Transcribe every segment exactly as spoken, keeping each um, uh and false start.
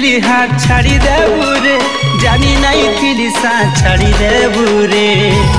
थिली हाथ छाड़ी देबू रे, जानी नहीं थिली साथ छाड़ी देबू रे।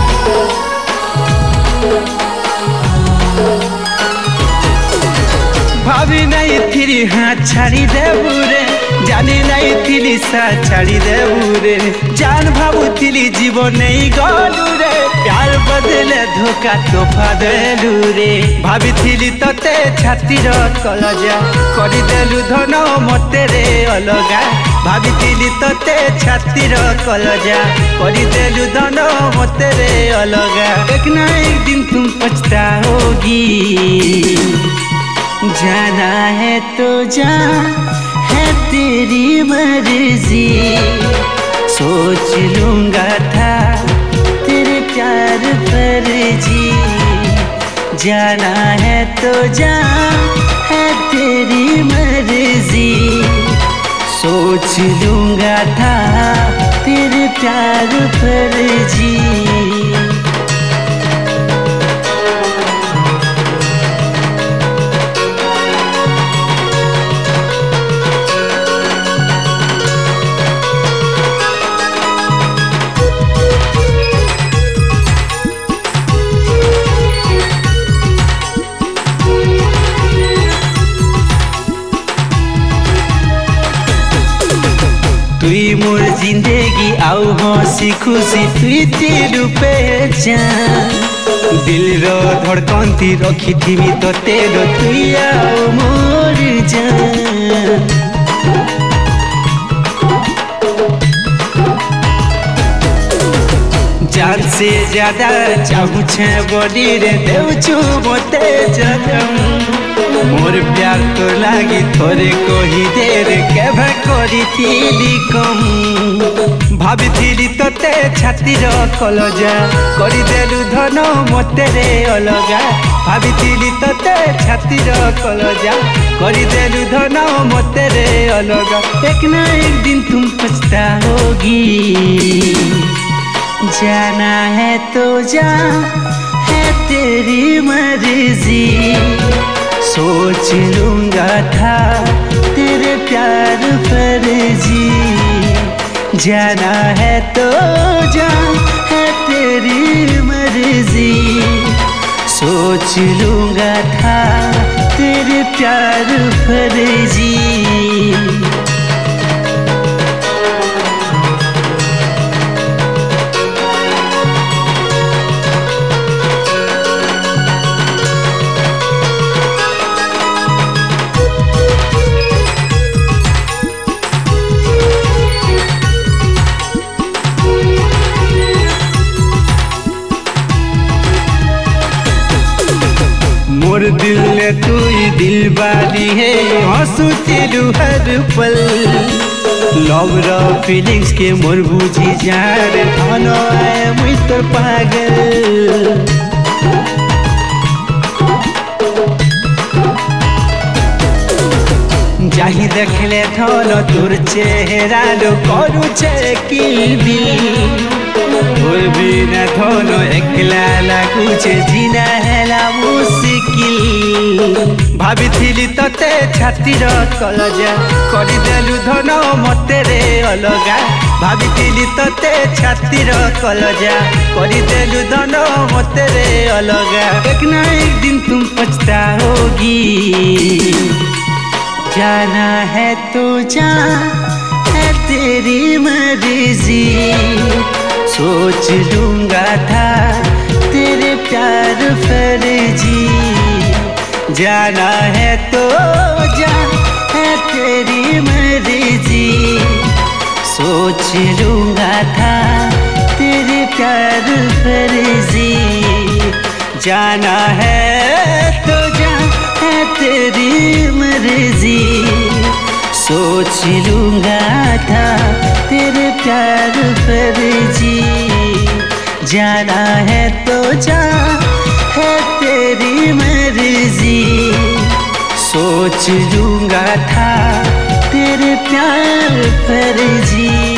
भाभी नहीं थिली हाथ छाड़ी देबू रे, जानी नहीं थिली साथ छाड़ी देबू रे। जान भाबू थिली जीवन नहीं गलू रे, प्यार बदले धोखा तोहफा देलू रे। भाभी थिली तते छातीर कलजा, करी देलू धन मते रे अलगा। भाभी थिली तते छातीर कलजा, करी देलू धन मते रे अलगा। एक ना एक दिन तुम पछताओगी, जाना है तो जा, है तेरी मर्जी। सोच लूंगा था तेरे प्यार पर जी, जाना है तो जा, है तेरी मर्जी। सोच लूंगा था तेरे प्यार पर जी। तुई मोर जिंदगी आउ हसी खुशी, तुई तेरू पहचान। दिल रो धड़कन ती रखी थी तो तेरो, तुई आउ मोर जान। जान से ज्यादा चाहू छे बड़ी रे, देवछु मते जन्म। मोर प्यार तो लागी थोरे कोही देर, केभे करी थीली कम। भाभी थिली तते छातीर कलजा, करी देलू धन मते रे अलगा। भाभी थिली तते छातीर कलजा, करी देलू धन मते रे अलगा। एक ना एक दिन तुम पछताओगी, जाना है तो जा, है तेरी मर्जी। सोच लूंगा था तेरे प्यार पर जी, जाना है तो जा, है तेरी मर्जी। सोच लूंगा था तेरे प्यार पर जी। मोर दिल ने तू ही दिल वाली है, हंसू तेरू हर पल। लव रो फीलिंग्स के मोर बुझी जार, थानो आए मुई तोर पागल। जाही देखले थानो तोर चेहरा लो, करू छे किलबिल। तोर बिना थानो एकला लागुछे, जीना हेला मुश्किल। भाभी थिली तते छातीर कलजा, करी देलू धन मते रे अलगा। भाभी थिली तते छातीर कलजा, करी देलू धन मते रे अलगा। एक ना एक दिन तुम पछताओगी, जाना है तो जा, है तेरी मर्जी। सोच लूंगा था तेरे प्यार पर जी, जाना है तो जा, है तेरी मर्जी। सोच लूंगा था तेरे प्यार पर जी, जाना है तो जा, है तेरी मर्जी। सोच लूंगा था तेरे प्यार पर जी, जाना है तो जा, है तेरी मर्जी। सोच लूंगा था तेरे प्यार पर जी।